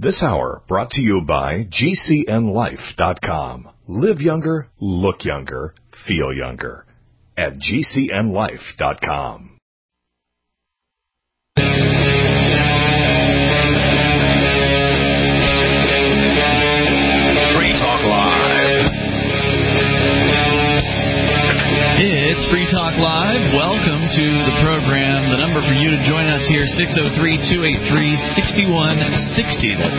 This hour brought to you by GCNLife.com. Live younger, look younger, feel younger at GCNLife.com. Free Talk Live. It's Free Talk Live. Welcome to the program. The number for you to join us here, 603-283-6160. That's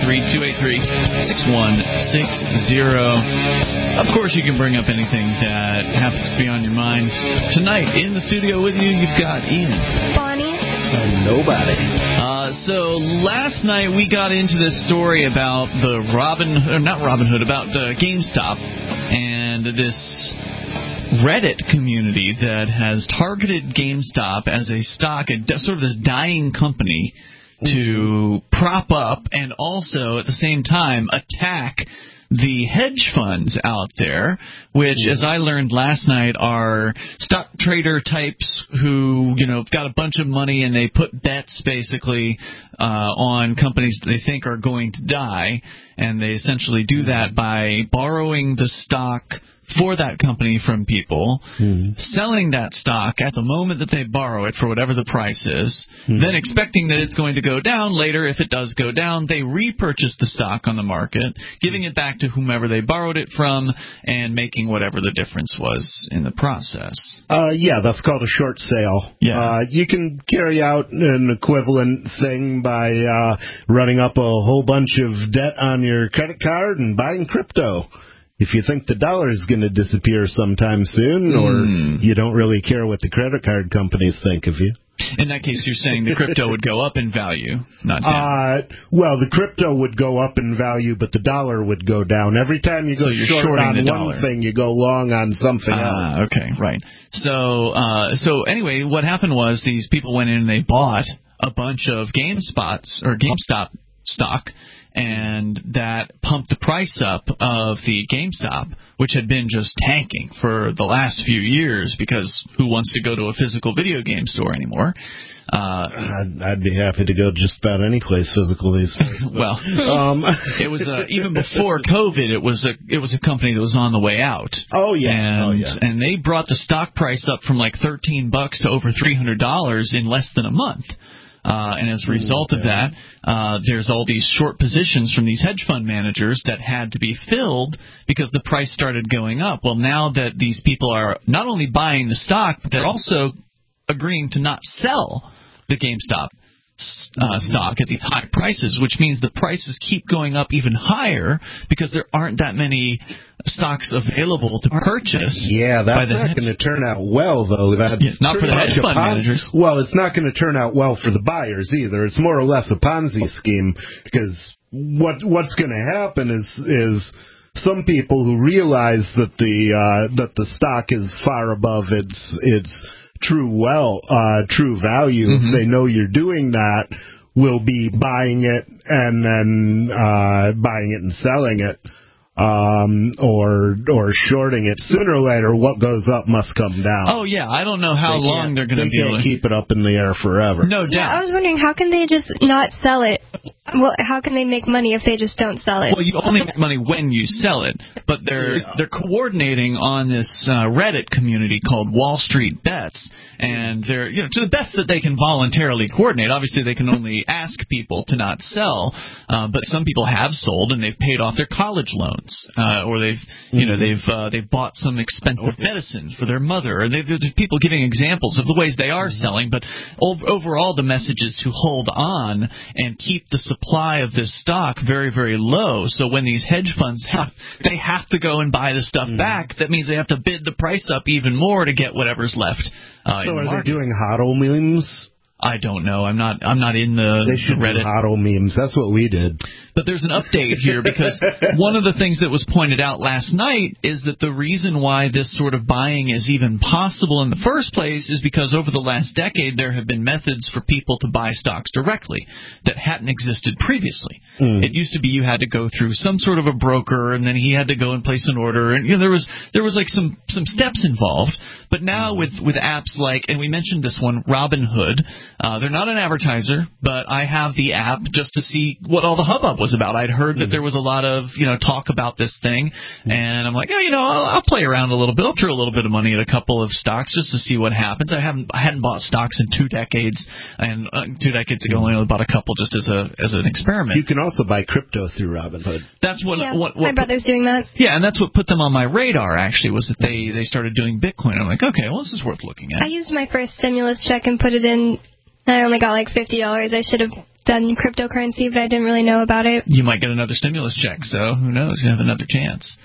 603-283-6160. Of course, you can bring up anything that happens to be on your mind. Tonight, in the studio with you, you've got Ian. Bonnie. Nobody. So last night we got into this story about the about GameStop and this Reddit community that has targeted GameStop as a stock, sort of this dying company, to prop up and also at the same time attack the hedge funds out there, which, as I learned last night, are stock trader types who, got a bunch of money and they put bets basically on companies that they think are going to die, and they essentially do that by borrowing the stock for that company from people, selling that stock at the moment that they borrow it for whatever the price is, then expecting that it's going to go down later. If it does go down, they repurchase the stock on the market, giving it back to whomever they borrowed it from, and making whatever the difference was in the process. Yeah, that's called a short sale. Yeah. You can carry out an equivalent thing by running up a whole bunch of debt on your credit card and buying crypto. If you think the dollar is going to disappear sometime soon, or you don't really care what the credit card companies think of you. In that case, you're saying the crypto would go up in value, not down. Well, the crypto would go up in value, but the dollar would go down. Every time you go short on one thing, you go long on something else. Okay, right. So anyway, what happened was these people went in and they bought a bunch of GameStop stock, and that pumped the price up of the GameStop, which had been just tanking for the last few years, because who wants to go to a physical video game store anymore? I'd be happy to go just about any place physical these days. Well, it was even before COVID. It was a company that was on the way out. Oh yeah, and they brought the stock price up from like $13 to over $300 in less than a month. And as a result of that, there's all these short positions from these hedge fund managers that had to be filled because the price started going up. Well, now that these people are not only buying the stock, but they're also agreeing to not sell the GameStop stock at these high prices, which means the prices keep going up even higher because there aren't that many stocks available to purchase. Yeah, that's not going to turn out well, though. That's not for the hedge fund managers. Well, it's not going to turn out well for the buyers either. It's more or less a Ponzi scheme, because what's going to happen is some people who realize that the stock is far above its true value, if they know you're doing that, will be buying it and then buying it and selling it, or shorting it. Sooner or later, what goes up must come down. Oh yeah, I don't know how long they're going to be able to keep it up in the air forever. No doubt. Yeah, I was wondering, how can they just not sell it? Well, how can they make money if they just don't sell it? Well, you only make money when you sell it, but they're coordinating on this Reddit community called Wall Street Bets, and they're to the best that they can voluntarily coordinate. Obviously, they can only ask people to not sell, but some people have sold and they've paid off their college loans, or they've bought some expensive medicine for their mother. Or there's people giving examples of the ways they are selling, but overall the message is to hold on and keep the supply of this stock very, very low. So when these hedge funds have to go and buy the stuff back, that means they have to bid the price up even more to get whatever's left. So are they doing HODL memes? I don't know. I'm not in the They should Reddit. do HODL memes. That's what we did. But there's an update here, because one of the things that was pointed out last night is that the reason why this sort of buying is even possible in the first place is because over the last decade there have been methods for people to buy stocks directly that hadn't existed previously. It used to be you had to go through some sort of a broker, and then he had to go and place an order, and there was like some steps involved. But now with apps like, and we mentioned this one, Robinhood, They're not an advertiser, but I have the app just to see what all the hubbub was about. I'd heard that there was a lot of talk about this thing, and I'm like, I'll play around a little bit. I'll throw a little bit of money at a couple of stocks just to see what happens. I hadn't bought stocks in 2 decades, and 2 decades ago I only bought a couple just as an experiment. You can also buy crypto through Robinhood. That's what my brother's doing that. Yeah, and that's what put them on my radar. Actually, was that they started doing Bitcoin. I'm like, okay, well, this is worth looking at. I used my first stimulus check and put it in. I only got like $50. I should have done cryptocurrency, but I didn't really know about it. You might get another stimulus check, so who knows? You have another chance.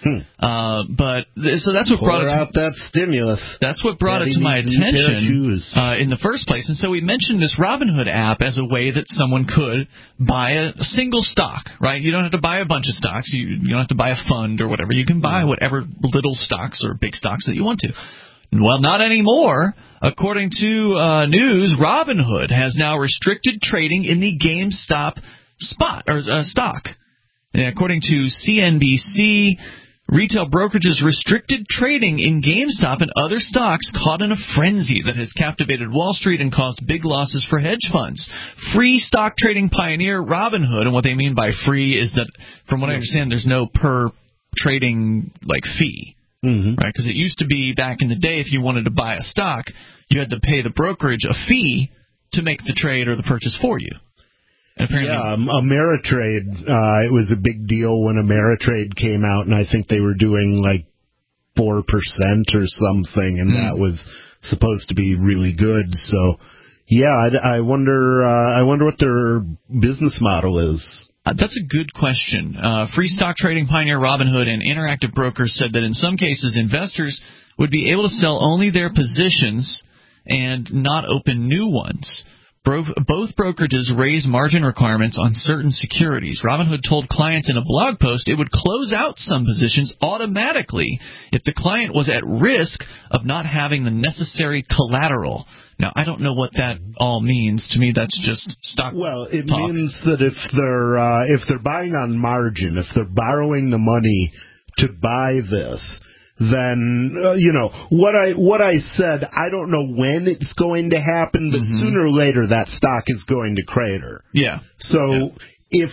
So that's what brought it out that stimulus. That's what brought it to my attention in the first place. And so we mentioned this Robinhood app as a way that someone could buy a single stock, right? You don't have to buy a bunch of stocks. You don't have to buy a fund or whatever. You can buy whatever little stocks or big stocks that you want to. Well, not anymore. According to news, Robinhood has now restricted trading in the GameStop stock. According to CNBC, retail brokerages restricted trading in GameStop and other stocks caught in a frenzy that has captivated Wall Street and caused big losses for hedge funds. Free stock trading pioneer Robinhood, and what they mean by free is that, from what I understand, there's no per trading fee. Right, because it used to be back in the day, if you wanted to buy a stock, you had to pay the brokerage a fee to make the trade or the purchase for you. And Ameritrade, it was a big deal when Ameritrade came out, and I think they were doing 4% or something, and that was supposed to be really good. So, I wonder what their business model is. That's a good question. Free stock trading pioneer Robinhood and Interactive Brokers said that in some cases investors would be able to sell only their positions and not open new ones. Both brokerages raise margin requirements on certain securities. Robinhood told clients in a blog post it would close out some positions automatically if the client was at risk of not having the necessary collateral. Now, I don't know what that all means. To me, that's just stock talk. Well, it means that if they're buying on margin, if they're borrowing the money to buy this, then what I said, I don't know when it's going to happen, but sooner or later that stock is going to crater. Yeah. So if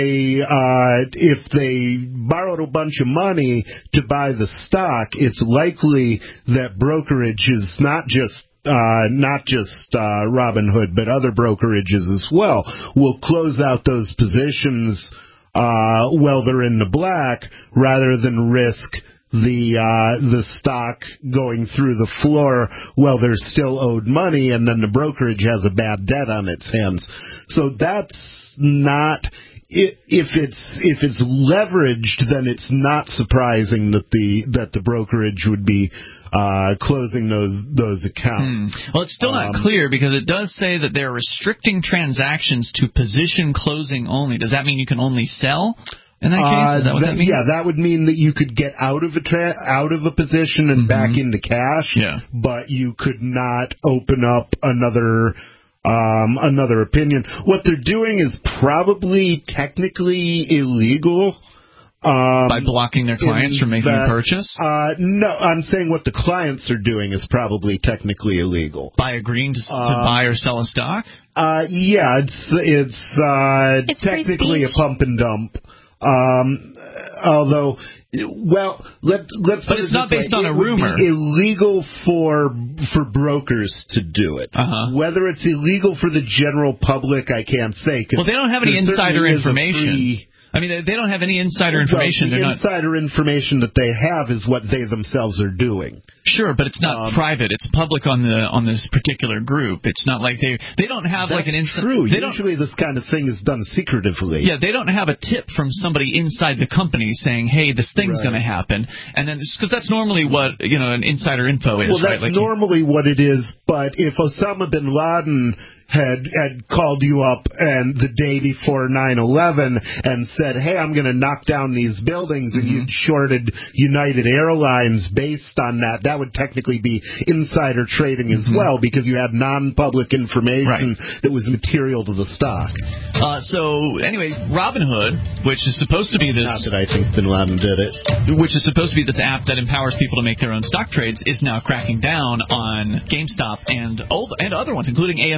they borrowed a bunch of money to buy the stock, it's likely that brokerage is not just Robinhood, but other brokerages as well will close out those positions while they're in the black, rather than risk the stock going through the floor while they're still owed money, and then the brokerage has a bad debt on its hands. So that's not. If it's leveraged, then it's not surprising that the brokerage would be closing those accounts. Well, it's still not clear, because it does say that they're restricting transactions to position closing only. Does that mean you can only sell in that case? Is that what that means? Yeah, that would mean that you could get out of a position and back into cash, but you could not open up another opinion. What they're doing is probably technically illegal. By blocking their clients from making a purchase? No, I'm saying what the clients are doing is probably technically illegal. By agreeing to buy or sell a stock? Yeah, it's technically a pump and dump. Although, well, let's. But it's not based on a rumor. It would be illegal for brokers to do it. Whether it's illegal for the general public, I can't say. Well, they don't have any insider information. I mean, they don't have any insider information. The insider information that they have is what they themselves are doing. Sure, but it's not private. It's public on this particular group. It's not like they don't have like an insider. True. Usually this kind of thing is done secretively. Yeah, they don't have a tip from somebody inside the company saying, "Hey, this thing's going to happen," and then because that's normally what an insider info is. Well, that's normally what it is. But if Osama bin Laden had called you up and the day before 9/11 and said, "Hey, I'm going to knock down these buildings," and you'd shorted United Airlines based on that, that would technically be insider trading as well, because you had non-public information that was material to the stock. So anyway, Robinhood, which is supposed to be this, not that I think bin Laden did it, which is supposed to be this app that empowers people to make their own stock trades, is now cracking down on GameStop and other ones, including AMC Theaters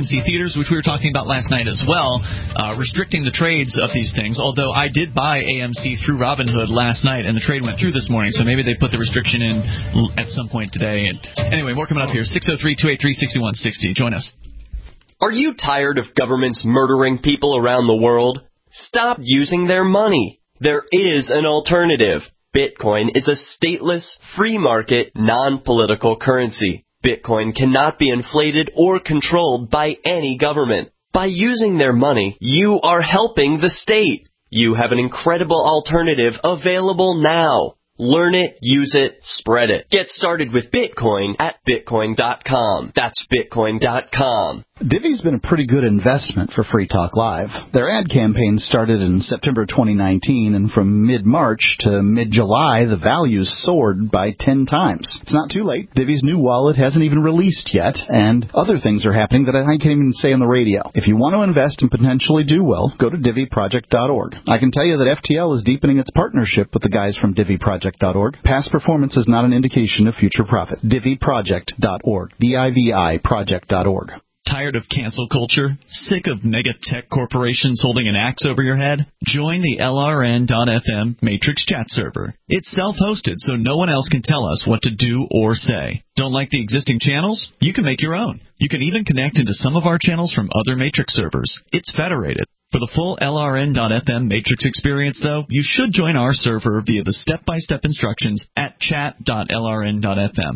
traders, which we were talking about last night as well, restricting the trades of these things, although I did buy AMC through Robinhood last night, and the trade went through this morning, so maybe they put the restriction in at some point today. And anyway, more coming up here, 603-283-6160. Join us. Are you tired of governments murdering people around the world? Stop using their money. There is an alternative. Bitcoin is a stateless, free market, non-political currency. Bitcoin cannot be inflated or controlled by any government. By using their money, you are helping the state. You have an incredible alternative available now. Learn it, use it, spread it. Get started with Bitcoin at Bitcoin.com. That's Bitcoin.com. Divvy's been a pretty good investment for Free Talk Live. Their ad campaign started in September 2019, and from mid-March to mid-July, the values soared by 10 times. It's not too late. Divvy's new wallet hasn't even released yet, and other things are happening that I can't even say on the radio. If you want to invest and potentially do well, go to DivvyProject.org. I can tell you that FTL is deepening its partnership with the guys from DivvyProject.org. Past performance is not an indication of future profit. DivvyProject.org. DIVI Project.org. Tired of cancel culture? Sick of mega tech corporations holding an axe over your head? Join the LRN.FM Matrix chat server. It's self-hosted, so no one else can tell us what to do or say. Don't like the existing channels? You can make your own. You can even connect into some of our channels from other Matrix servers. It's federated. For the full LRN.FM Matrix experience, though, you should join our server via the step-by-step instructions at chat.lrn.fm.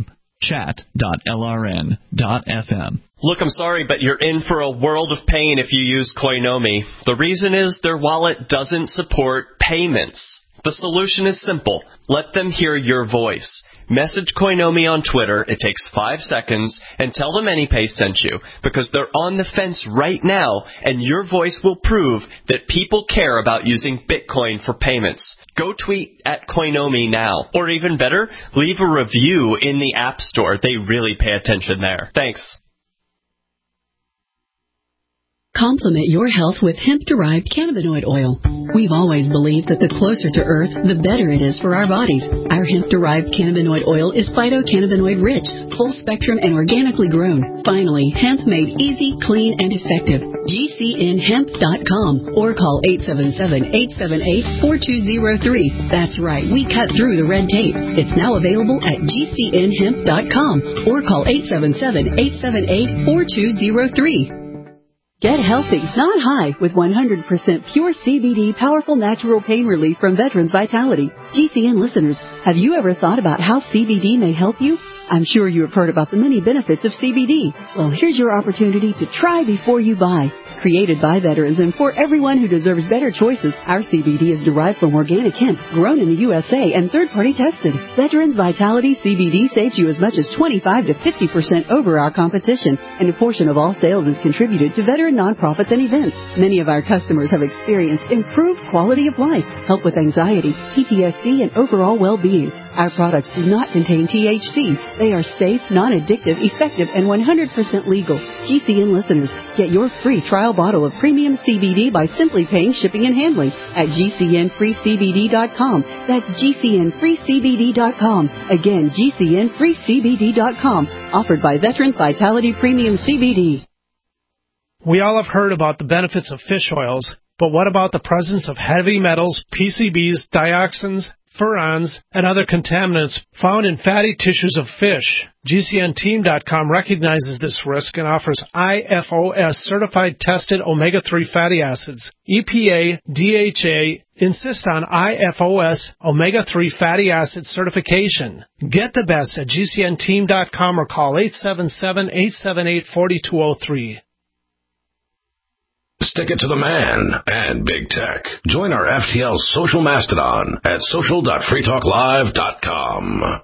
Chat.lrn.fm. Look, I'm sorry, but you're in for a world of pain if you use Koinomi. The reason is their wallet doesn't support payments. The solution is simple. Let them hear your voice. Message Koinomi on Twitter, it takes 5 seconds, and tell them AnyPay sent you, because they're on the fence right now, and your voice will prove that people care about using Bitcoin for payments. Go tweet at Koinomi now. Or even better, leave a review in the App Store. They really pay attention there. Thanks. Complement your health with hemp-derived cannabinoid oil. We've always believed that the closer to Earth, the better it is for our bodies. Our hemp-derived cannabinoid oil is phytocannabinoid-rich, full-spectrum, and organically grown. Finally, hemp made easy, clean, and effective. GCNhemp.com or call 877-878-4203. That's right, we cut through the red tape. It's now available at GCNhemp.com or call 877-878-4203. Get healthy, not high, with 100% pure CBD powerful natural pain relief from Veterans Vitality. GCN listeners, have you ever thought about how CBD may help you? I'm sure you have heard about the many benefits of CBD. Well, here's your opportunity to try before you buy. Created by veterans and for everyone who deserves better choices, our CBD is derived from organic hemp, grown in the USA, and third-party tested. Veterans Vitality CBD saves you as much as 25 to 50% over our competition, and a portion of all sales is contributed to veteran nonprofits and events. Many of our customers have experienced improved quality of life, help with anxiety, PTSD, and overall well-being. Our products do not contain THC. They are safe, non-addictive, effective, and 100% legal. GCN listeners, get your free trial bottle of premium CBD by simply paying shipping and handling at GCNFreeCBD.com. That's GCNFreeCBD.com. Again, GCNFreeCBD.com. Offered by Veterans Vitality Premium CBD. We all have heard about the benefits of fish oils, but what about the presence of heavy metals, PCBs, dioxins, furans, and other contaminants found in fatty tissues of fish? GCNteam.com recognizes this risk and offers IFOS certified tested omega-3 fatty acids. EPA, DHA insist on IFOS omega-3 fatty acid certification. Get the best at GCNteam.com or call 877-878-4203. Stick it to the man and big tech. Join our FTL social mastodon at social.freetalklive.com.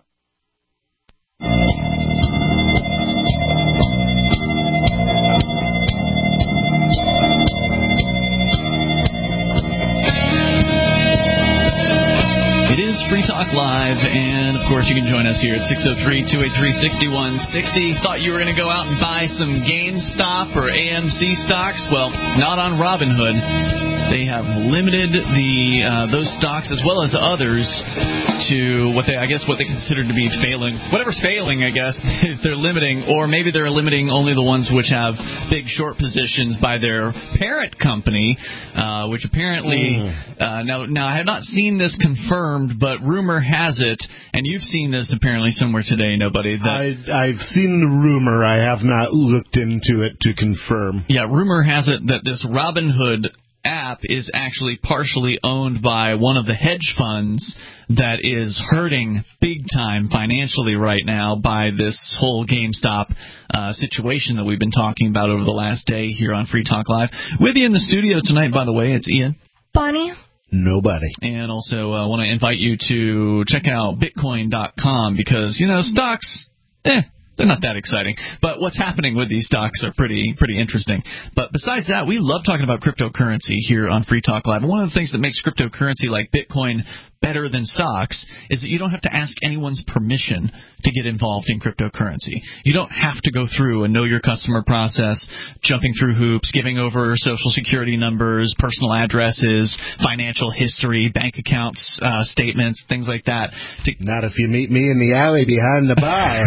It is Free Talk Live, and of course you can join us here at 603-283-6160. Thought you were going to go out and buy some GameStop or AMC stocks? Well, not on Robinhood. They have limited those stocks as well as others to what they consider to be failing. Whatever's failing, I guess, they're limiting, or maybe they're limiting only the ones which have big short positions by their parent company, which apparently now I have not seen this confirmed, but rumor has it, and you've seen this apparently somewhere today, Nobody. I've seen the rumor. I have not looked into it to confirm. Yeah, rumor has it that this Robinhood app is actually partially owned by one of the hedge funds that is hurting big time financially right now by this whole GameStop situation that we've been talking about over the last day here on Free Talk Live. With you in the studio tonight, by the way, it's Ian. Bonnie. Nobody. And also want to invite you to check out Bitcoin.com because, stocks, they're not that exciting. But what's happening with these stocks are pretty interesting. But besides that, we love talking about cryptocurrency here on Free Talk Live. And one of the things that makes cryptocurrency like Bitcoin better than stocks is that you don't have to ask anyone's permission to get involved in cryptocurrency. You don't have to go through a know your customer process, jumping through hoops, giving over social security numbers, personal addresses, financial history, bank accounts, statements, things like that. Not if you meet me in the alley behind the bar.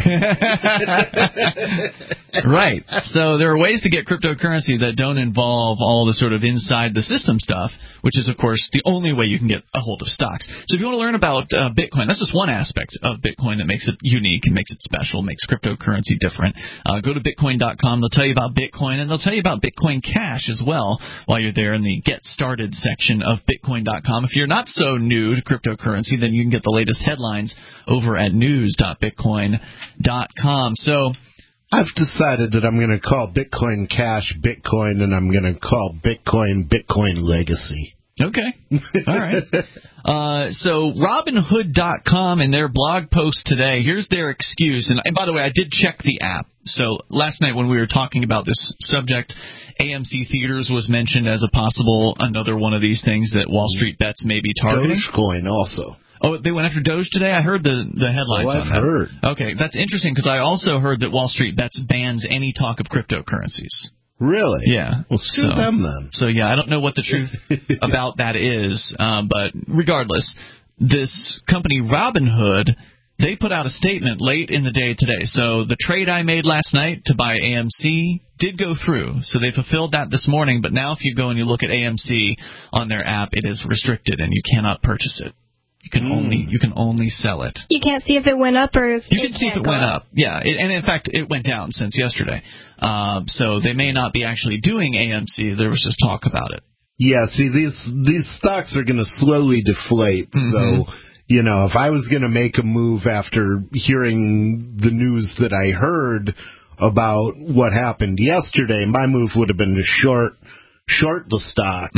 Right. So there are ways to get cryptocurrency that don't involve all the sort of inside the system stuff, which is, of course, the only way you can get a hold of stocks. So if you want to learn about Bitcoin, that's just one aspect of Bitcoin that makes it unique and makes it special, makes cryptocurrency different. Go to Bitcoin.com. They'll tell you about Bitcoin, and they'll tell you about Bitcoin Cash as well while you're there in the Get Started section of Bitcoin.com. If you're not so new to cryptocurrency, then you can get the latest headlines over at news.bitcoin.com. So I've decided that I'm going to call Bitcoin Cash Bitcoin, and I'm going to call Bitcoin Legacy. Okay. All right. So Robinhood.com in their blog post today, here's their excuse. And by the way, I did check the app. So last night when we were talking about this subject, AMC Theaters was mentioned as a possible another one of these things that Wall Street Bets may be targeting. Dogecoin also. Oh, they went after Doge today? I heard the headlines on that. Heard. Okay, that's interesting because I also heard that Wall Street Bets bans any talk of cryptocurrencies. Really? Yeah. Well, sue them then. So, yeah, I don't know what the truth about that is, but regardless, this company Robinhood, they put out a statement late in the day today. So the trade I made last night to buy AMC did go through. So they fulfilled that this morning, but now if you go and you look at AMC on their app, it is restricted and you cannot purchase it. You can only sell it. You can't see if it went up or if you can see if it went up. Yeah, and in fact, it went down since yesterday. So they may not be actually doing AMC. There was just talk about it. Yeah, see, these stocks are going to slowly deflate. Mm-hmm. So, if I was going to make a move after hearing the news that I heard about what happened yesterday, my move would have been to short the stock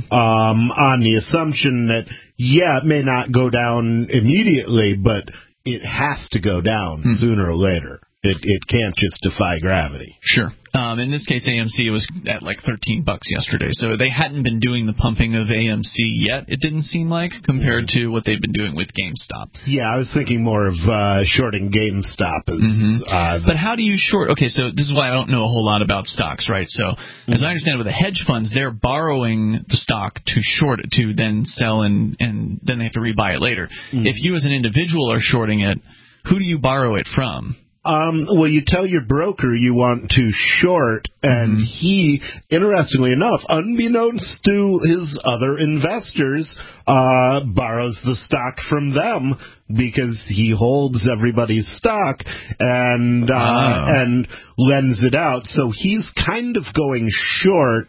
on the assumption that, it may not go down immediately, but it has to go down sooner or later. It can't just defy gravity. Sure. In this case, AMC was at like $13 yesterday, so they hadn't been doing the pumping of AMC yet, it didn't seem like, compared to what they've been doing with GameStop. Yeah, I was thinking more of shorting GameStop. But how do you short? Okay, so this is why I don't know a whole lot about stocks, right? So, as I understand it, with the hedge funds, they're borrowing the stock to short it, to then sell, and then they have to rebuy it later. If you as an individual are shorting it, who do you borrow it from? Well, you tell your broker you want to short, and he, interestingly enough, unbeknownst to his other investors, borrows the stock from them because he holds everybody's stock and lends it out. So he's kind of going short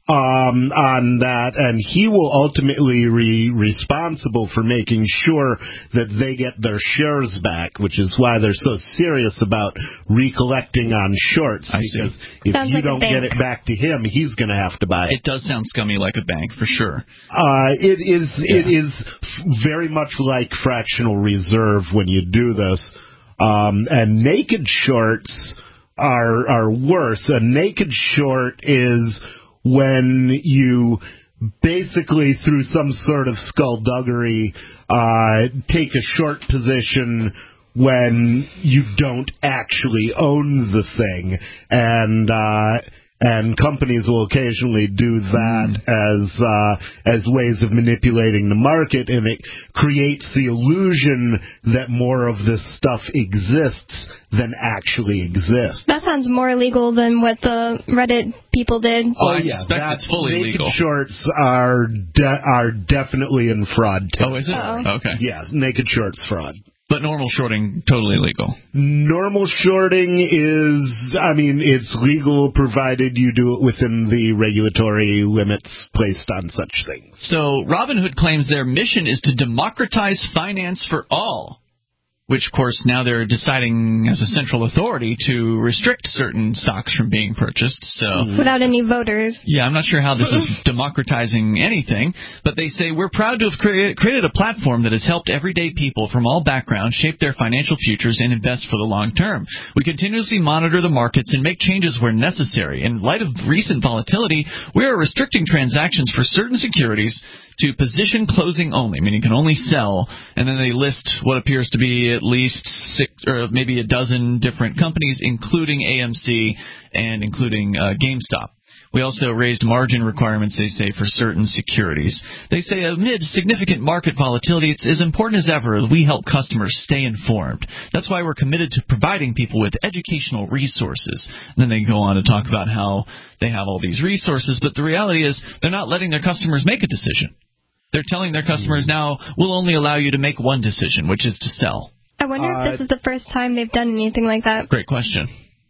on that, and he will ultimately be responsible for making sure that they get their shares back, which is why they're so serious about recollecting on shorts, because if you don't get it back to him, he's going to have to buy it. It does sound scummy like a bank, for sure. It is very much like fractional reserve when you do this, and naked shorts are worse. A naked short is when you basically, through some sort of skullduggery, take a short position when you don't actually own the thing, and And companies will occasionally do that as ways of manipulating the market, and it creates the illusion that more of this stuff exists than actually exists. That sounds more illegal than what the Reddit people did. I suspect it's fully naked legal. shorts are definitely in fraud. Oh, is it? Okay. Yeah, naked shorts fraud. But normal shorting, totally legal. Normal shorting is, it's legal provided you do it within the regulatory limits placed on such things. So Robinhood claims their mission is to democratize finance for all, which, of course, now they're deciding as a central authority to restrict certain stocks from being purchased. So without any voters. Yeah, I'm not sure how this is democratizing anything, but they say we're proud to have created a platform that has helped everyday people from all backgrounds shape their financial futures and invest for the long term. We continuously monitor the markets and make changes where necessary. In light of recent volatility, we are restricting transactions for certain securities to position closing only, meaning you can only sell, and then they list what appears to be at least 6 or maybe a dozen different companies, including AMC and including GameStop. We also raised margin requirements, they say, for certain securities. They say amid significant market volatility, it's as important as ever that we help customers stay informed. That's why we're committed to providing people with educational resources. And then they go on to talk about how they have all these resources, but the reality is they're not letting their customers make a decision. They're telling their customers now, we'll only allow you to make one decision, which is to sell. I wonder if this is the first time they've done anything like that. Great question.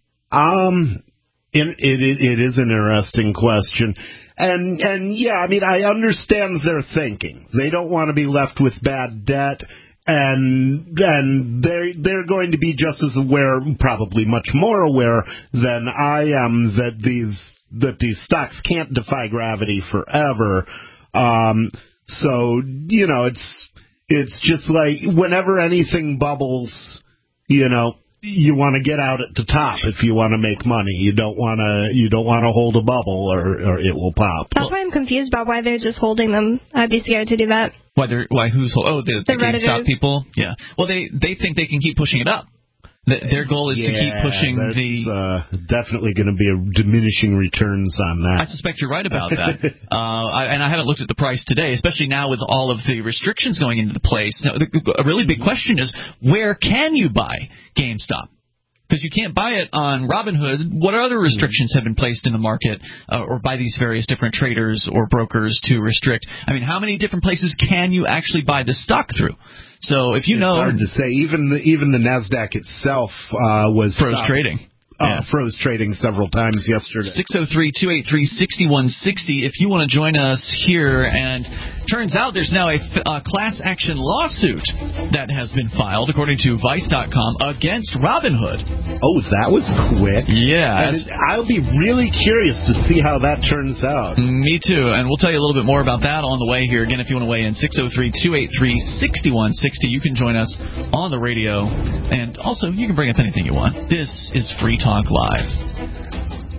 It is an interesting question. And yeah, I understand their thinking. They don't want to be left with bad debt, and they're going to be just as aware, probably much more aware than I am, that these stocks can't defy gravity forever. So, it's just like whenever anything bubbles, you want to get out at the top if you want to make money. You don't want to hold a bubble or it will pop. That's why I'm confused about why they're just holding them. I'd be scared to do that. Why who's the GameStop people? Yeah. Well, they think they can keep pushing it up. Their goal is to keep pushing definitely going to be a diminishing returns on that. I suspect you're right about that. And I haven't looked at the price today, especially now with all of the restrictions going into the place. Now, a really big question is, where can you buy GameStop? Because you can't buy it on Robinhood. What other restrictions have been placed in the market or by these various different traders or brokers to restrict? How many different places can you actually buy this stock through? So if you know... It's hard to say. Even the NASDAQ itself was... Froze trading. Froze trading several times yesterday. 603-283-6160 if you want to join us here. And turns out there's now a class action lawsuit that has been filed, according to Vice.com, against Robinhood. Oh, that was quick. Yeah. I'll be really curious to see how that turns out. Me too. And we'll tell you a little bit more about that on the way here. Again, if you want to weigh in, 603-283-6160. You can join us on the radio. And also, you can bring up anything you want. This is Free Talk Live.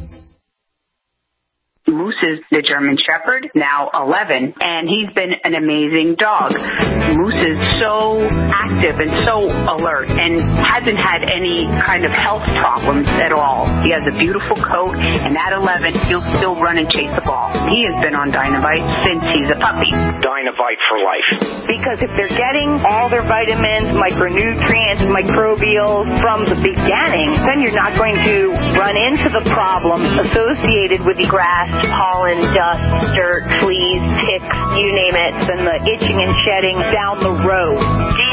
Moose is the German Shepherd, now 11, and he's been an amazing dog. Moose is so active and so alert and hasn't had any kind of health problems at all. He has a beautiful coat, and at 11, he'll still run and chase the ball. He has been on Dynovite since he's a puppy. Dynovite for life. Because if they're getting all their vitamins, micronutrients, microbials from the beginning, then you're not going to run into the problems associated with the grass, pollen, dust, dirt, fleas, ticks, you name it, and the itching and shedding down the road.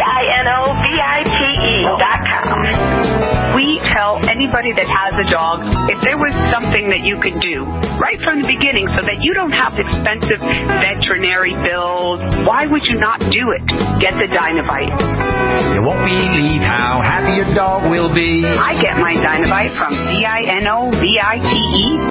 DINOVITE.com. We tell anybody that has a dog, if there was something that you could do right from the beginning so that you don't have expensive veterinary bills, why would you not do it? Get the Dynovite. You won't believe how happy your dog will be. I get my Dynovite from DINOVITE.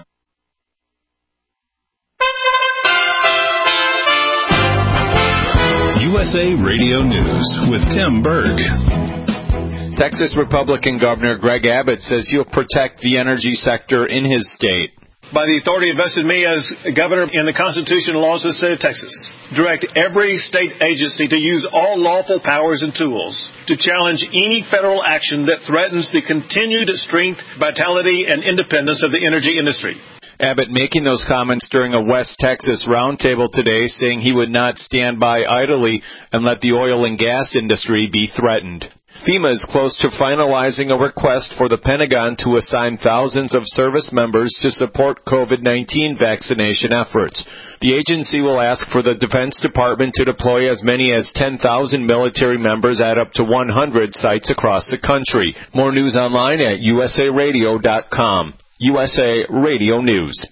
USA Radio News with Tim Berg. Texas Republican Governor Greg Abbott says he'll protect the energy sector in his state. By the authority invested in me as governor in the Constitution and laws of the state of Texas, direct every state agency to use all lawful powers and tools to challenge any federal action that threatens the continued strength, vitality, and independence of the energy industry. Abbott making those comments during a West Texas roundtable today, saying he would not stand by idly and let the oil and gas industry be threatened. FEMA is close to finalizing a request for the Pentagon to assign thousands of service members to support COVID-19 vaccination efforts. The agency will ask for the Defense Department to deploy as many as 10,000 military members at up to 100 sites across the country. More news online at usaradio.com. USA Radio News.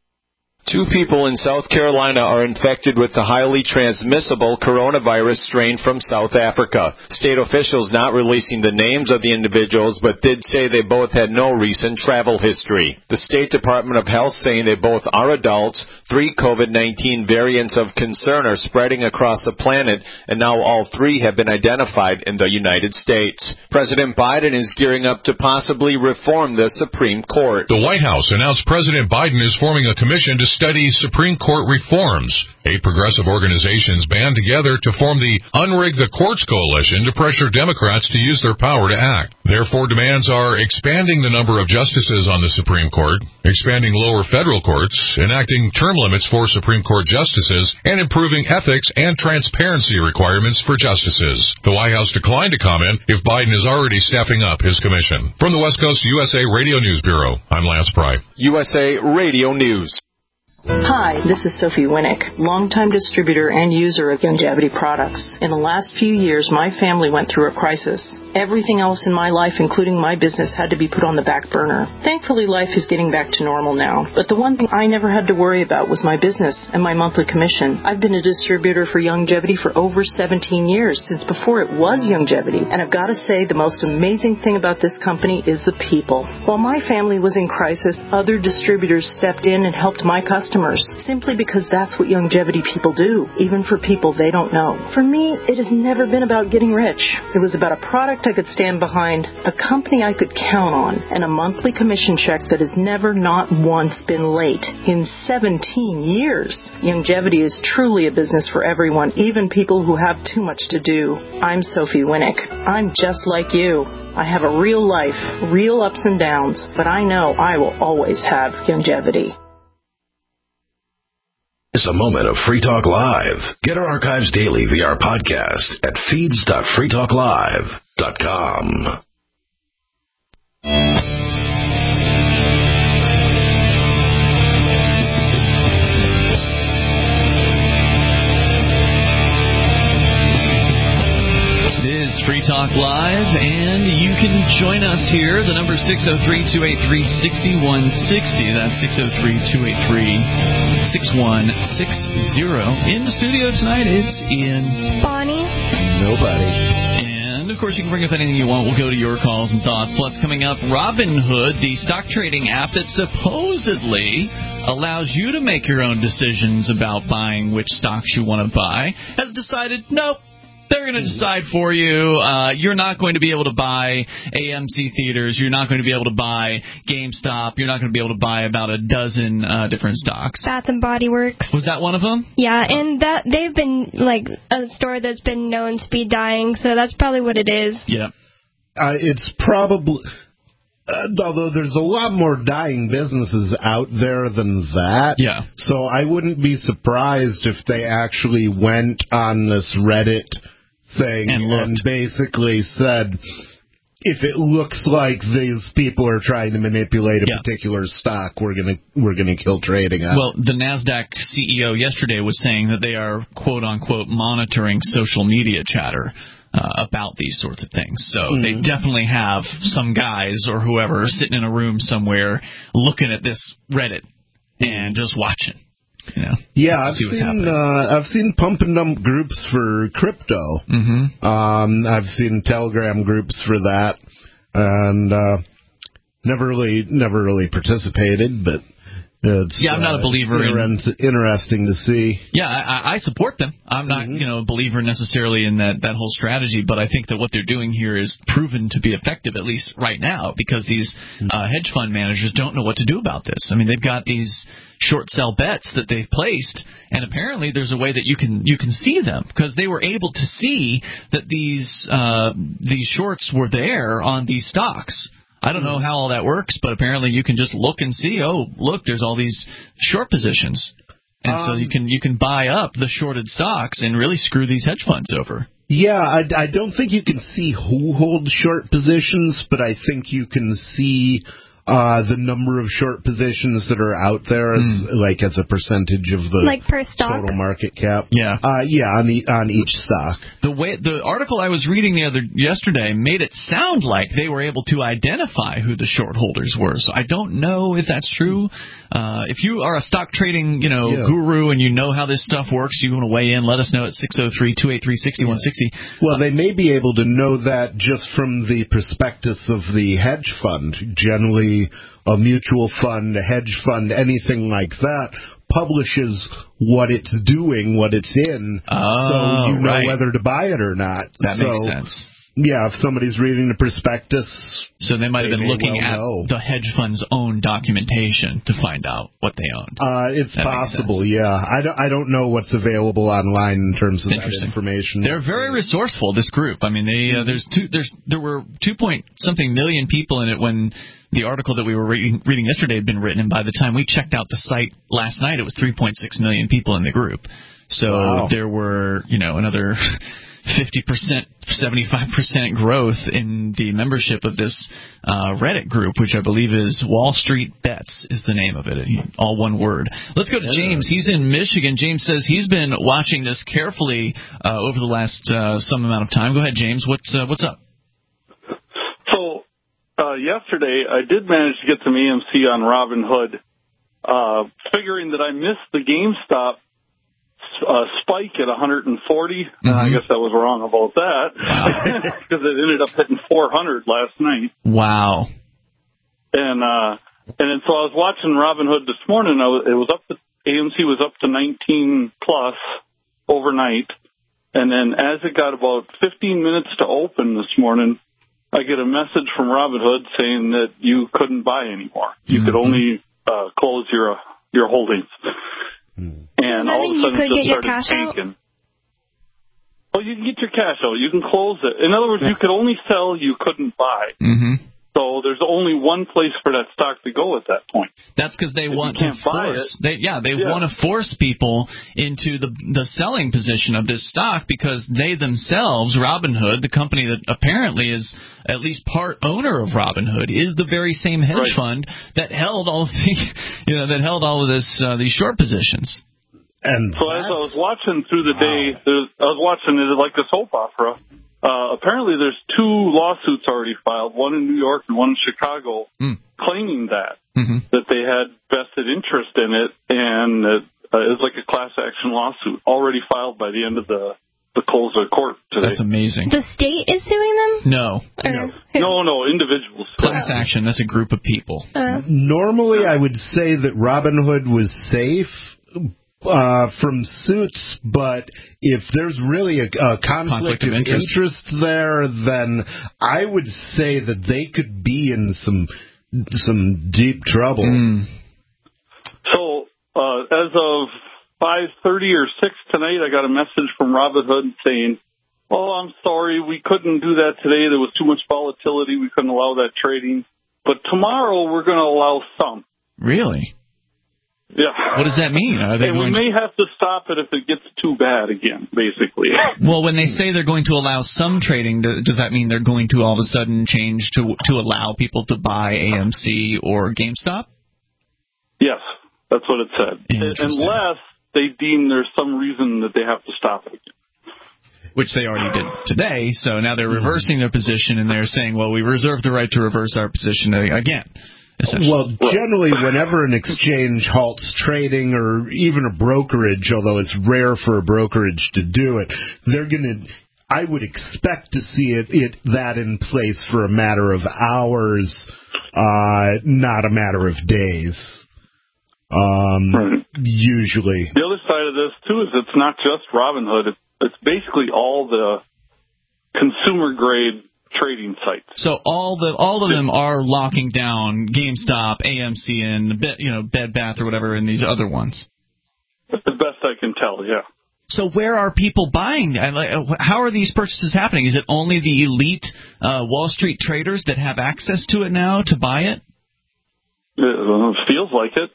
2 people in South Carolina are infected with the highly transmissible coronavirus strain from South Africa. State officials not releasing the names of the individuals, but did say they both had no recent travel history. The State Department of Health saying they both are adults. 3 COVID-19 variants of concern are spreading across the planet, and now all 3 have been identified in the United States. President Biden is gearing up to possibly reform the Supreme Court. The White House announced President Biden is forming a commission to study Supreme Court reforms. 8 progressive organizations band together to form the Unrig the Courts Coalition to pressure Democrats to use their power to act. Their 4 demands are expanding the number of justices on the Supreme Court, expanding lower federal courts, enacting term limits for Supreme Court justices, and improving ethics and transparency requirements for justices. The White House declined to comment if Biden is already staffing up his commission. From the West Coast USA Radio News Bureau, I'm Lance Pry. USA Radio News. Hi, this is Sophie Winnick, longtime distributor and user of Youngevity products. In the last few years, my family went through a crisis. Everything else in my life, including my business, had to be put on the back burner. Thankfully, life is getting back to normal now. But the one thing I never had to worry about was my business and my monthly commission. I've been a distributor for Youngevity for over 17 years, since before it was Youngevity. And I've got to say, the most amazing thing about this company is the people. While my family was in crisis, other distributors stepped in and helped my customers, simply because that's what Youngevity people do, even for people they don't know. For me, it has never been about getting rich. It was about a product I could stand behind, a company I could count on, and a monthly commission check that has never not once been late in 17 years. Youngevity is truly a business for everyone, even people who have too much to do. I'm Sophie Winnick. I'm just like you. I have a real life, real ups and downs, but I know I will always have Youngevity. It's a moment of Free Talk Live. Get our archives daily via our podcast at feeds.freetalklive.com. Free Talk Live, and you can join us here. The number is 603-283-6160. That's 603-283-6160. In the studio tonight, it's Ian. Bonnie. Nobody. And, of course, you can bring up anything you want. We'll go to your calls and thoughts. Plus, coming up, Robinhood, the stock trading app that supposedly allows you to make your own decisions about buying which stocks you want to buy, has decided, nope. They're going to decide for you. You're not going to be able to buy AMC Theaters. You're not going to be able to buy GameStop. You're not going to be able to buy about a dozen different stocks. Bath and Body Works. Was that one of them? Yeah, and that they've been like a store that's been known to be dying, so that's probably what it is. Yeah. It's probably... although there's a lot more dying businesses out there than that. Yeah. So I wouldn't be surprised if they actually went on this Reddit thing and basically said, if it looks like these people are trying to manipulate a particular stock, we're gonna kill trading on. Well, the NASDAQ CEO yesterday was saying that they are, quote unquote, monitoring social media chatter about these sorts of things. So they definitely have some guys or whoever sitting in a room somewhere looking at this Reddit and just watching. You know, yeah, I've seen pump and dump groups for crypto. I've seen Telegram groups for that, and never really participated, but. I'm not a believer interesting to see. Yeah, I support them. I'm not, a believer necessarily in that whole strategy, but I think that what they're doing here is proven to be effective, at least right now, because these hedge fund managers don't know what to do about this. I mean, they've got these short sell bets that they've placed, and apparently there's a way that you can see them, because they were able to see that these shorts were there on these stocks. I don't know how all that works, but apparently you can just look and see, oh, look, there's all these short positions. And so you can buy up the shorted stocks and really screw these hedge funds over. Yeah, I don't think you can see who holds short positions, but I think you can see the number of short positions that are out there as a percentage of the per stock? total market cap. Yeah. On each stock. The article I was reading yesterday made it sound like they were able to identify who the short holders were. So I don't know if that's true. If you are a stock trading, guru and you know how this stuff works, you want to weigh in, let us know at 603-283-6160. Well, they may be able to know that just from the prospectus of the hedge fund. Generally, a mutual fund, a hedge fund, anything like that publishes what it's doing, what it's in, so you know whether to buy it or not. That makes sense. Yeah, if somebody's reading the prospectus, so they might have been looking at the hedge fund's own documentation to find out what they owned. It's possible, yeah. I don't know what's available online in terms of that information. They're very resourceful, this group. I mean, there were 2-point-something million people in it when the article that we were reading yesterday had been written, and by the time we checked out the site last night, it was 3.6 million people in the group. So there were, another 50%, 75% growth in the membership of this Reddit group, which I believe is Wall Street Bets is the name of it, all one word. Let's go to James. He's in Michigan. James says he's been watching this carefully over the last some amount of time. Go ahead, James. What's up? So yesterday I did manage to get some AMC on Robinhood, figuring that I missed the GameStop spike at 140. I guess I was wrong about that because it ended up hitting 400 last night. Wow. And so I was watching Robinhood this morning. AMC was up to 19 plus overnight, and then as it got about 15 minutes to open this morning, I get a message from Robinhood saying that you couldn't buy anymore. You could only close your holdings. And all of a sudden it just started tanking. Well, you can get your cash out. You can close it. In other words, you could only sell, you couldn't buy. So there's only one place for that stock to go at that point. That's because they want to force. They want to force people into the selling position of this stock because they themselves, Robinhood, the company that apparently is at least part owner of Robinhood, is the very same hedge fund that held all of these short positions. And so as I was watching through the day, I was watching it like a soap opera. Apparently there's 2 lawsuits already filed, one in New York and one in Chicago, claiming that they had vested interest in it, and it was like a class action lawsuit already filed by the end of the close of court today. That's amazing. The state is suing them? No, individuals. Class action, that's a group of people. Normally I would say that Robinhood was safe from suits, but if there's really a conflict of interest there, then I would say that they could be in some deep trouble. So as of 5:30 or 6 tonight, I got a message from Robinhood saying, "Oh, I'm sorry, we couldn't do that today. There was too much volatility. We couldn't allow that trading. But tomorrow we're going to allow some." Really? Yeah. What does that mean? We may have to stop it if it gets too bad again, basically. Well, when they say they're going to allow some trading, does that mean they're going to all of a sudden change to allow people to buy AMC or GameStop? Yes, that's what it said. Unless they deem there's some reason that they have to stop it again. Which they already did today, so now they're reversing their position, and they're saying, well, we reserve the right to reverse our position again. Well, generally, whenever an exchange halts trading or even a brokerage, although it's rare for a brokerage to do it, I would expect to see that in place for a matter of hours, not a matter of days. Usually. The other side of this, too, is it's not just Robinhood. It's basically all the consumer-grade trading sites. So all of them are locking down GameStop, AMC, and Bed Bath or whatever, and these other ones. That's the best I can tell, yeah. So where are people buying? How are these purchases happening? Is it only the elite Wall Street traders that have access to it now to buy it? It feels like it.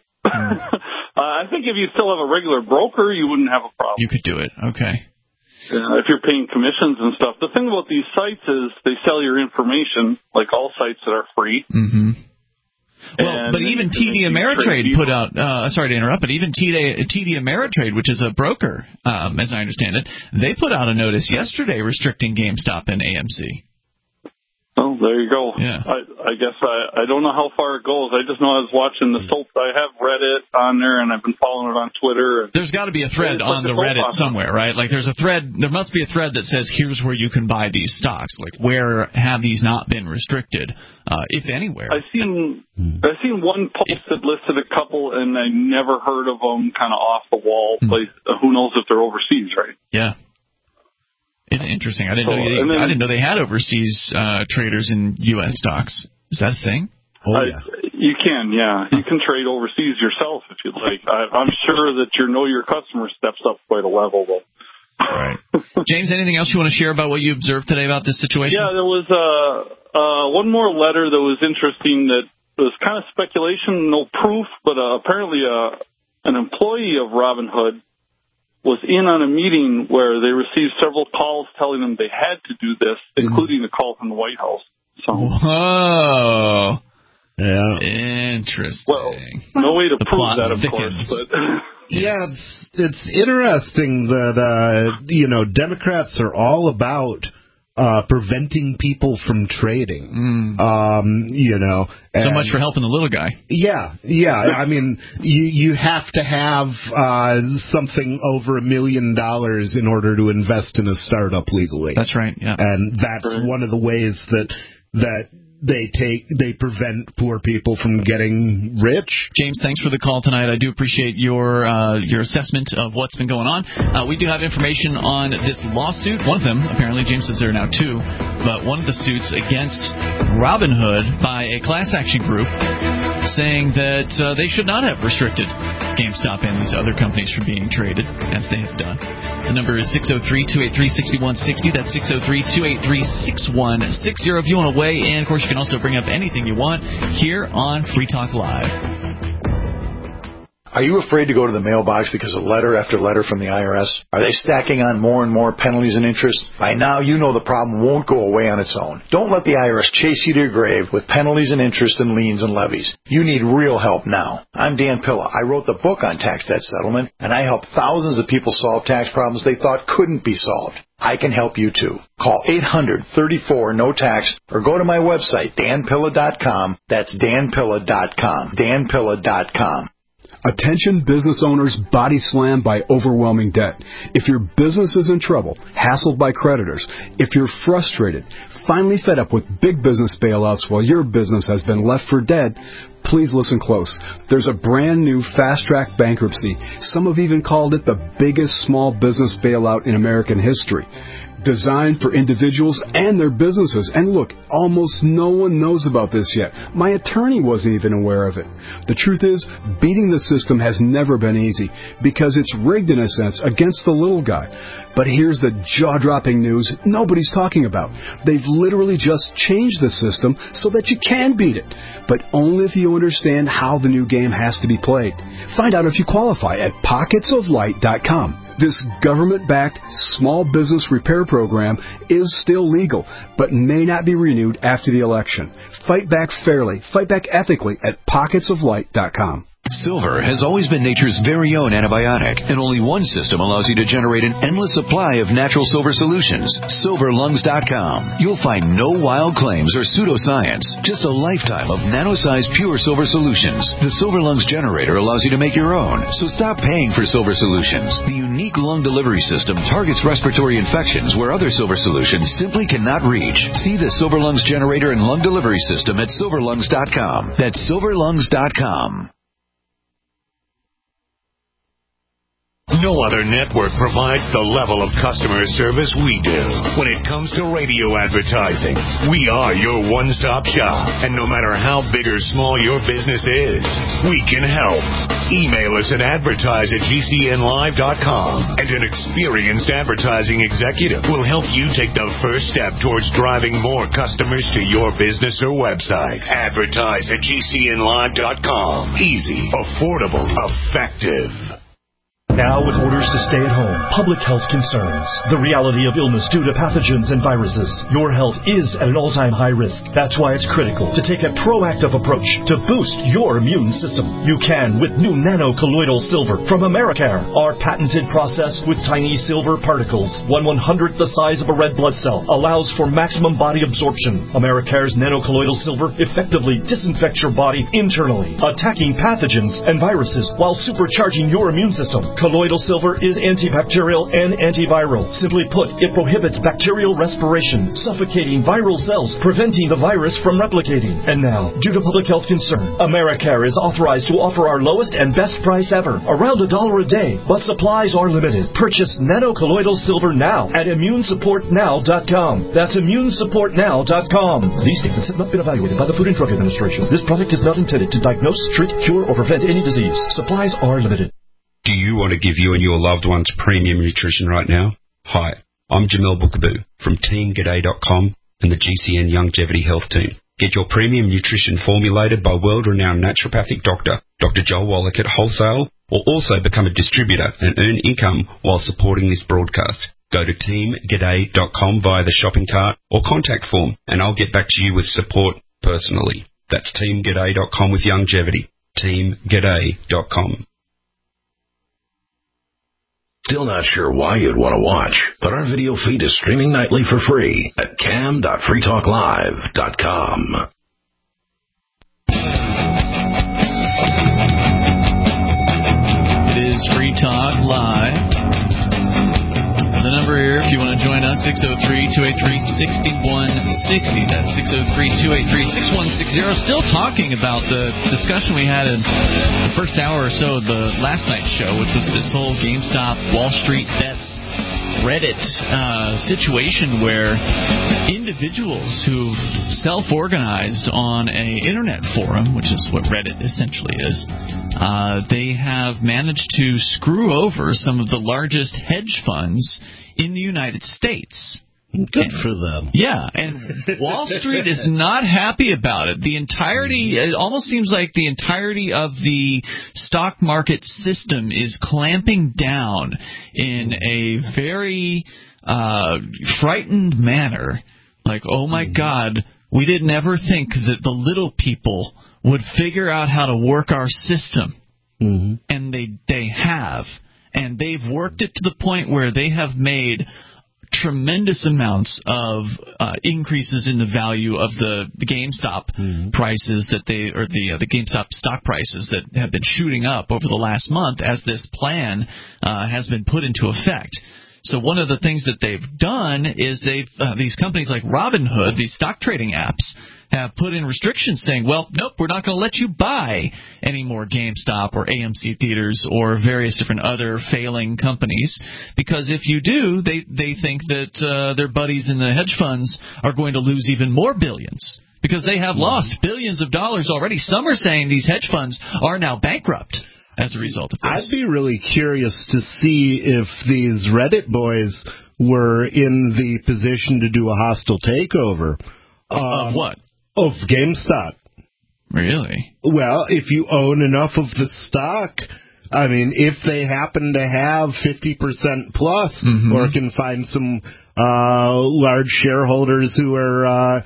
I think if you still have a regular broker, you wouldn't have a problem. You could do it. Okay. If you're paying commissions and stuff. The thing about these sites is they sell your information, like all sites that are free. Mm-hmm. Well, but even TD Ameritrade put out, sorry to interrupt, but even TD Ameritrade, which is a broker, as I understand it, they put out a notice yesterday restricting GameStop and AMC. Oh, there you go. Yeah. I guess I don't know how far it goes. I just know I was watching the soap. I have Reddit on there, and I've been following it on Twitter. There's got to be a thread on the Reddit somewhere, right? Like there's a thread. There must be a thread that says here's where you can buy these stocks. Like where have these not been restricted, if anywhere? I seen one post that listed a couple, and I never heard of them. Kind of off the wall place. Who knows if they're overseas, right? Yeah. It's interesting. I didn't know they had overseas traders in U.S. stocks. Is that a thing? Yeah. You can, yeah. You can trade overseas yourself if you'd like. I'm sure that your know your customer steps up quite a level, though. Right. James, anything else you want to share about what you observed today about this situation? Yeah, there was one more letter that was interesting that was kind of speculation, no proof, but apparently an employee of Robinhood was in on a meeting where they received several calls telling them they had to do this, including a call from the White House. So, whoa. Yeah. Interesting. Well, no way to prove that, of course. But yeah, it's interesting that, Democrats are all about preventing people from trading. So much for helping the little guy. Yeah. I mean, you have to have something over $1 million in order to invest in a startup legally. That's right. Yeah, and that's one of the ways that they prevent poor people from getting rich. James, thanks for the call tonight. I do appreciate your assessment of what's been going on. We do have information on this lawsuit. One of them, apparently, James says there are now two, but one of the suits against Robinhood by a class action group saying that they should not have restricted GameStop and these other companies from being traded, as they have done. The number is 603-283-6160. That's 603-283-6160 if you want to weigh in. Of course, you can also bring up anything you want here on Free Talk Live. Are you afraid to go to the mailbox because of letter after letter from the IRS? Are they stacking on more and more penalties and interest? By now, you know the problem won't go away on its own. Don't let the IRS chase you to your grave with penalties and interest and liens and levies. You need real help now. I'm Dan Pilla. I wrote the book on tax debt settlement, and I help thousands of people solve tax problems they thought couldn't be solved. I can help you too. Call 800-34-NO-TAX or go to my website, danpilla.com. That's danpilla.com. danpilla.com. Attention business owners body slammed by overwhelming debt. If your business is in trouble, hassled by creditors, if you're frustrated, finally fed up with big business bailouts while your business has been left for dead, please listen close. There's a brand new fast-track bankruptcy. Some have even called it the biggest small business bailout in American history. Designed for individuals and their businesses. And look, almost no one knows about this yet. My attorney wasn't even aware of it. The truth is, beating the system has never been easy because it's rigged in a sense against the little guy. But here's the jaw-dropping news nobody's talking about. They've literally just changed the system so that you can beat it, but only if you understand how the new game has to be played. Find out if you qualify at pocketsoflight.com. This government-backed small business repair program is still legal, but may not be renewed after the election. Fight back fairly, fight back ethically at pocketsoflight.com. Silver has always been nature's very own antibiotic, and only one system allows you to generate an endless supply of natural silver solutions. SilverLungs.com. You'll find no wild claims or pseudoscience, just a lifetime of nano-sized pure silver solutions. The Silver Lungs generator allows you to make your own, so stop paying for silver solutions. The unique lung delivery system targets respiratory infections where other silver solutions simply cannot reach. See the Silver Lungs generator and lung delivery system at SilverLungs.com. That's SilverLungs.com. No other network provides the level of customer service we do. When it comes to radio advertising, we are your one-stop shop. And no matter how big or small your business is, we can help. Email us at advertise@gcnlive.com, and an experienced advertising executive will help you take the first step towards driving more customers to your business or website. Advertise@gcnlive.com. Easy, affordable, effective. Now, with orders to stay at home, public health concerns, the reality of illness due to pathogens and viruses, your health is at an all-time high risk. That's why it's critical to take a proactive approach to boost your immune system. You can with new nano-colloidal silver from Americare. Our patented process with tiny silver particles, 1/100th the size of a red blood cell, allows for maximum body absorption. Americare's nano-colloidal silver effectively disinfects your body internally, attacking pathogens and viruses while supercharging your immune system. Colloidal silver is antibacterial and antiviral. Simply put, it prohibits bacterial respiration, suffocating viral cells, preventing the virus from replicating. And now, due to public health concern, Americare is authorized to offer our lowest and best price ever, around $1 a day, but supplies are limited. Purchase nano-colloidal silver now at immunesupportnow.com. That's immunesupportnow.com. These statements have not been evaluated by the Food and Drug Administration. This product is not intended to diagnose, treat, cure, or prevent any disease. Supplies are limited. Do you want to give you and your loved ones premium nutrition right now? Hi, I'm Jamel Bookaboo from TeamGaday.com and the GCN Longevity Health Team. Get your premium nutrition formulated by world-renowned naturopathic doctor, Dr. Joel Wallach at Wholesale, or also become a distributor and earn income while supporting this broadcast. Go to TeamGaday.com via the shopping cart or contact form, and I'll get back to you with support personally. That's TeamGaday.com with longevity. TeamGaday.com. Still not sure why you'd want to watch, but our video feed is streaming nightly for free at cam.freetalklive.com. It is Free Talk Live. The number here, if you want to join us, 603-283-6160. That's 603-283-6160. Still talking about the discussion we had in the first hour or so of the last night's show, which was this whole GameStop, Wall Street bets, Reddit situation where individuals who self-organized on a internet forum, which is what Reddit essentially is, they have managed to screw over some of the largest hedge funds in the United States. Good for them. Yeah, and Wall Street is not happy about it. The entirety, it almost seems like the entirety of the stock market system is clamping down in a very frightened manner. Like, oh my God, we didn't ever think that the little people would figure out how to work our system. And they have. And they've worked it to the point where they have made tremendous amounts of increases in the value of the GameStop prices that the GameStop stock prices that have been shooting up over the last month as this plan has been put into effect. So one of the things that they've done is these companies like Robinhood, these stock trading apps, have put in restrictions saying, well, nope, we're not going to let you buy any more GameStop or AMC Theaters or various different other failing companies, because if you do, they think that their buddies in the hedge funds are going to lose even more billions, because they have lost billions of dollars already. Some are saying these hedge funds are now bankrupt as a result of this. I'd be really curious to see if these Reddit boys were in the position to do a hostile takeover. Of what? Of GameStop. Really? Well, if you own enough of the stock, I mean, if they happen to have 50% plus, or can find some large shareholders who are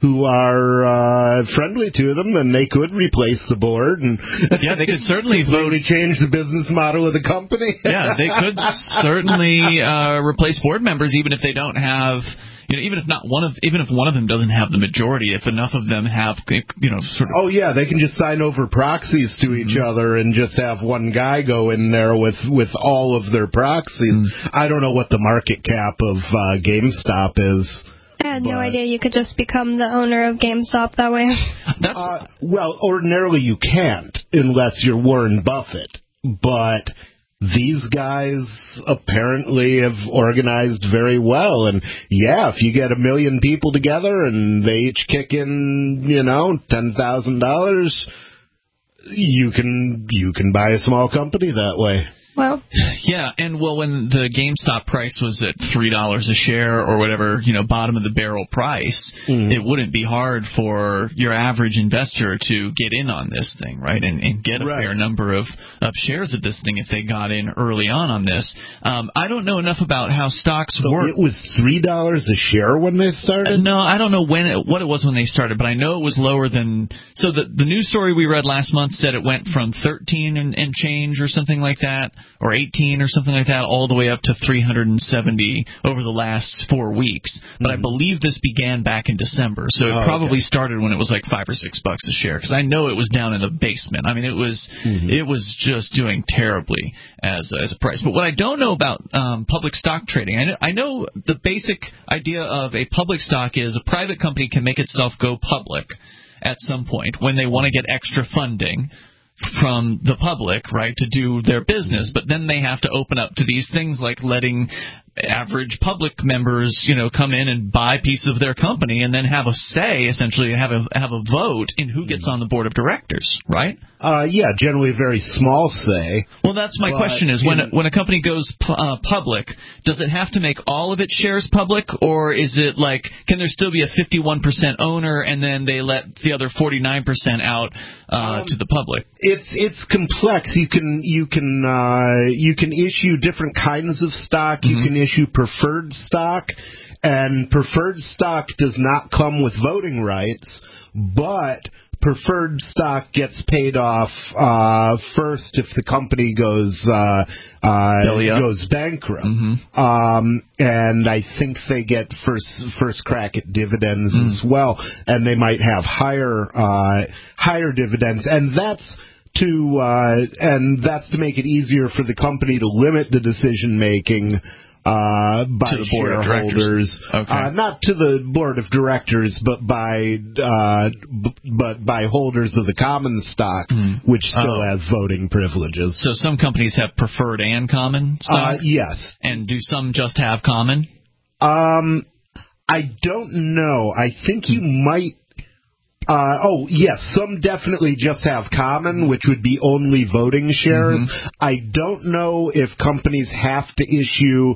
friendly to them, then they could replace the board and they could certainly vote to change the business model of the company. Yeah, they could certainly replace board members, even if they don't have. Even if one of them doesn't have the majority, if enough of them have, sort of. Oh yeah, they can just sign over proxies to each other and just have one guy go in there with all of their proxies. I don't know what the market cap of GameStop is. I had no idea you could just become the owner of GameStop that way. Well, ordinarily you can't unless you're Warren Buffett, but these guys apparently have organized very well. And yeah, if you get 1 million people together and they each kick in, $10,000, you can buy a small company that way. Well, yeah, and when the GameStop price was at $3 a share or whatever, bottom of the barrel price, it wouldn't be hard for your average investor to get in on this thing, right, and get a fair number of shares of this thing if they got in early on this. I don't know enough about how stocks work. It was $3 a share when they started? No, I don't know what it was when they started, but I know it was lower than. So the news story we read last month said it went from 13 and change or something like that, or 18 or something like that, all the way up to 370 over the last 4 weeks. But I believe this began back in December, so it probably started when it was like $5 or $6 a share, because I know it was down in the basement. I mean, it was just doing terribly as a price. But what I don't know about public stock trading, I know the basic idea of a public stock is a private company can make itself go public at some point when they want to get extra funding from the public, right, to do their business. But then they have to open up to these things like letting average public members, come in and buy pieces of their company and then have a say, essentially have a vote in who gets on the board of directors, right? Yeah, generally a very small say. Well, that's my question is, when a company goes public, does it have to make all of its shares public, or is it like, can there still be a 51% owner and then they let the other 49% out to the public? It's complex. You can issue different kinds of stock. You can issue preferred stock, and preferred stock does not come with voting rights, but preferred stock gets paid off first if the company goes bankrupt. And I think they get first crack at dividends as well, and they might have higher dividends, and that's to make it easier for the company to limit the decision making by shareholders, not to the board of directors, but by holders of the common stock, which still has voting privileges. So some companies have preferred and common stock? Yes. And do some just have common? I don't know. I think you might. Yes, some definitely just have common, which would be only voting shares. I don't know if companies have to issue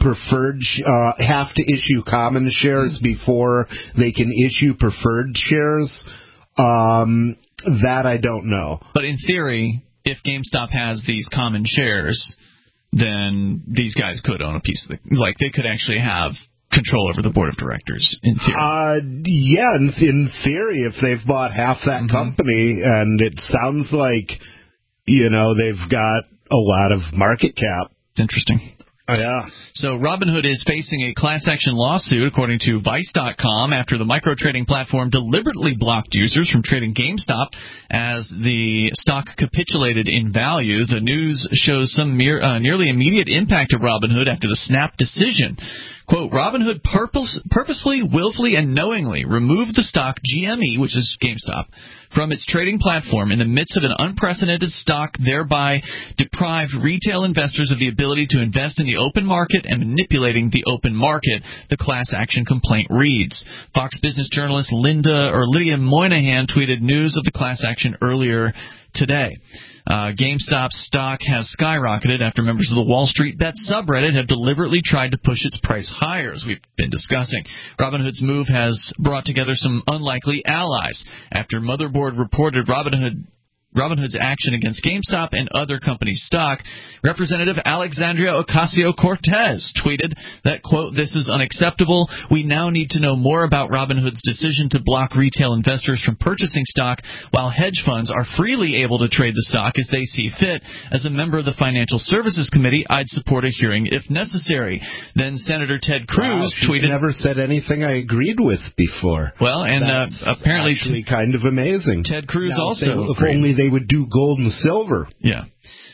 common shares before they can issue preferred shares. That I don't know. But in theory, if GameStop has these common shares, then these guys could own a piece of they could actually have control over the board of directors, in theory. Yeah, in theory, if they've bought half that company, and it sounds like, they've got a lot of market cap. Interesting. Yeah. So Robinhood is facing a class action lawsuit, according to Vice.com, after the micro-trading platform deliberately blocked users from trading GameStop as the stock capitulated in value. The news shows some nearly immediate impact of Robinhood after the snap decision. Quote, Robinhood purposefully, willfully, and knowingly removed the stock GME, which is GameStop, from its trading platform in the midst of an unprecedented stock, thereby deprived retail investors of the ability to invest in the open market and manipulating the open market, the class action complaint reads. Fox Business journalist Lydia Moynihan tweeted news of the class action earlier today. GameStop stock has skyrocketed after members of the Wall Street Bet subreddit have deliberately tried to push its price higher, as we've been discussing. Robinhood's move has brought together some unlikely allies. After Motherboard reported Robinhood's action against GameStop and other companies' stock, Representative Alexandria Ocasio-Cortez tweeted that, quote, this is unacceptable. We now need to know more about Robinhood's decision to block retail investors from purchasing stock while hedge funds are freely able to trade the stock as they see fit. As a member of the Financial Services Committee, I'd support a hearing if necessary. Then Senator Ted Cruz tweeted... never said anything I agreed with before. Well, and apparently... actually kind of amazing. Ted Cruz now, also... If only they would do gold and silver. Yeah.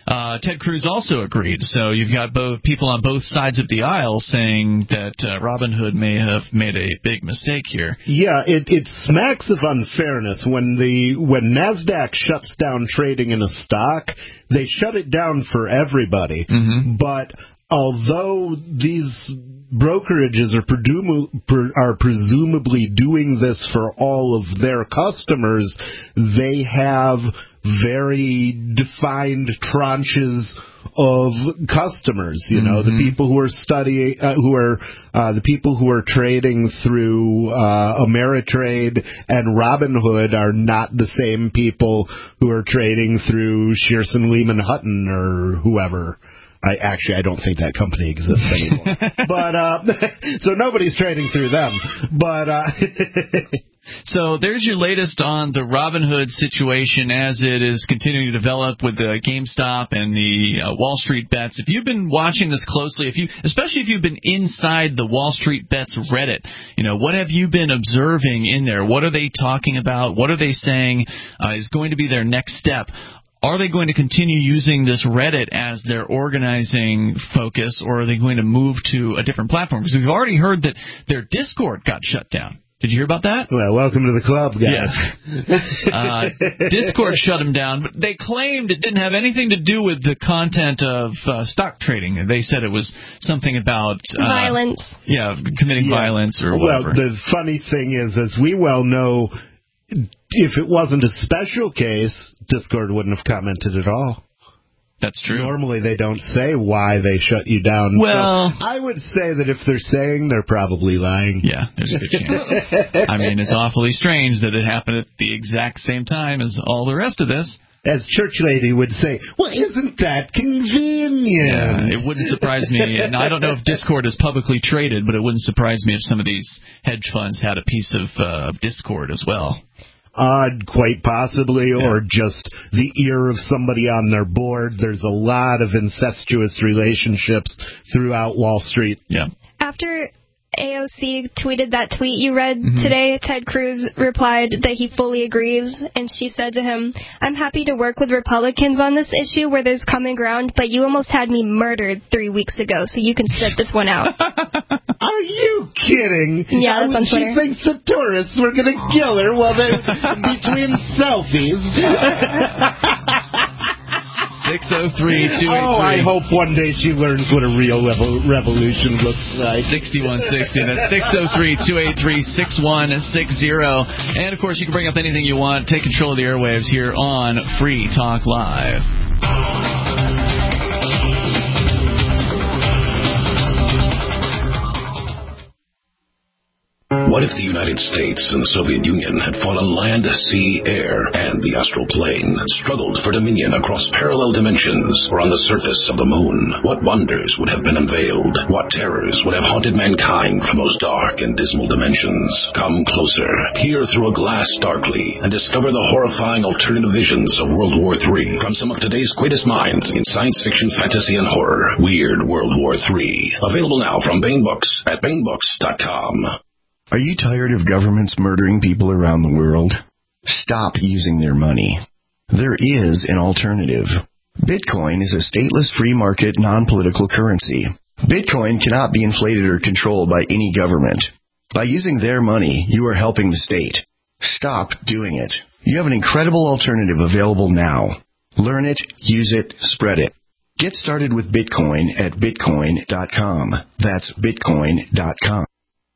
Ted Cruz also agreed. So you've got both people on both sides of the aisle saying that Robinhood may have made a big mistake here. Yeah, it smacks of unfairness. When NASDAQ shuts down trading in a stock, they shut it down for everybody. Mm-hmm. But although these brokerages are presumably doing this for all of their customers, they have very defined tranches of customers. You know, the people who are studying, the people who are trading through Ameritrade and Robinhood are not the same people who are trading through Shearson Lehman Hutton or whoever. I don't think that company exists anymore. But so nobody's trading through them. But so there's your latest on the Robinhood situation as it is continuing to develop with the GameStop and the Wall Street Bets. If you've been watching this closely, especially if you've been inside the Wall Street Bets Reddit, what have you been observing in there? What are they talking about? What are they saying is going to be their next step? Are they going to continue using this Reddit as their organizing focus, or are they going to move to a different platform? Because we've already heard that their Discord got shut down. Did you hear about that? Well, welcome to the club, guys. Yes. Discord shut them down, but they claimed it didn't have anything to do with the content of stock trading. They said it was something about violence. Yeah, committing violence or whatever. Well, the funny thing is, as we well know, if it wasn't a special case, Discord wouldn't have commented at all. That's true. Normally they don't say why they shut you down. Well, so I would say that if they're saying, they're probably lying. Yeah, there's a good chance. I mean, it's awfully strange that it happened at the exact same time as all the rest of this. As Church Lady would say, well, isn't that convenient? Yeah, it wouldn't surprise me. And I don't know if Discord is publicly traded, but it wouldn't surprise me if some of these hedge funds had a piece of Discord as well. Quite possibly, or just the ear of somebody on their board. There's a lot of incestuous relationships throughout Wall Street. Yeah. After AOC tweeted that tweet you read today, Ted Cruz replied that he fully agrees, and she said to him, "I'm happy to work with Republicans on this issue where there's common ground, but you almost had me murdered 3 weeks ago, so you can sit this one out." Are you kidding? Yeah, that's on she Twitter. thinks the tourists were going to kill her while they're between selfies. 603-283. Oh, I hope one day she learns what a real revolution looks like. 6160. That's 603-283-6160. And, of course, you can bring up anything you want. Take control of the airwaves here on Free Talk Live. What if the United States and the Soviet Union had fought on land, sea, air, and the astral plane, struggled for dominion across parallel dimensions or on the surface of the moon? What wonders would have been unveiled? What terrors would have haunted mankind from those dark and dismal dimensions? Come closer, peer through a glass darkly, and discover the horrifying alternative visions of World War III from some of today's greatest minds in science fiction, fantasy, and horror. Weird World War III. Available now from Baen Books at BaenBooks.com. Are you tired of governments murdering people around the world? Stop using their money. There is an alternative. Bitcoin is a stateless free market non-political currency. Bitcoin cannot be inflated or controlled by any government. By using their money, you are helping the state. Stop doing it. You have an incredible alternative available now. Learn it, use it, spread it. Get started with Bitcoin at Bitcoin.com. That's Bitcoin.com.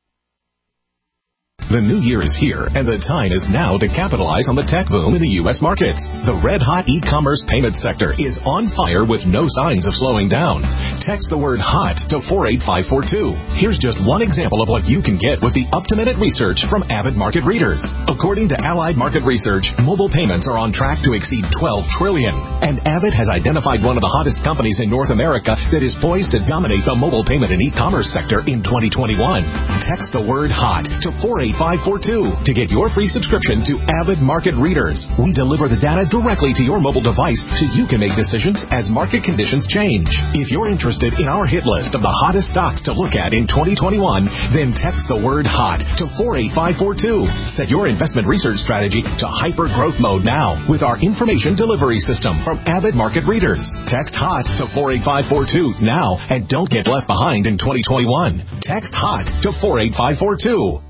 The new year is here, and the time is now to capitalize on the tech boom in the U.S. markets. The red-hot e-commerce payment sector is on fire with no signs of slowing down. Text the word HOT to 48542. Here's just one example of what you can get with the up-to-minute research from Avid Market Readers. According to Allied Market Research, mobile payments are on track to exceed $12 trillion. And Avid has identified one of the hottest companies in North America that is poised to dominate the mobile payment and e-commerce sector in 2021. Text the word HOT to 48542 48542 to get your free subscription to Avid Market Readers. We deliver the data directly to your mobile device so you can make decisions as market conditions change. If you're interested in our hit list of the hottest stocks to look at in 2021, then text the word HOT to 48542. Set your investment research strategy to hyper growth mode now with our information delivery system from Avid Market Readers. Text HOT to 48542 now and don't get left behind in 2021. Text HOT to 48542.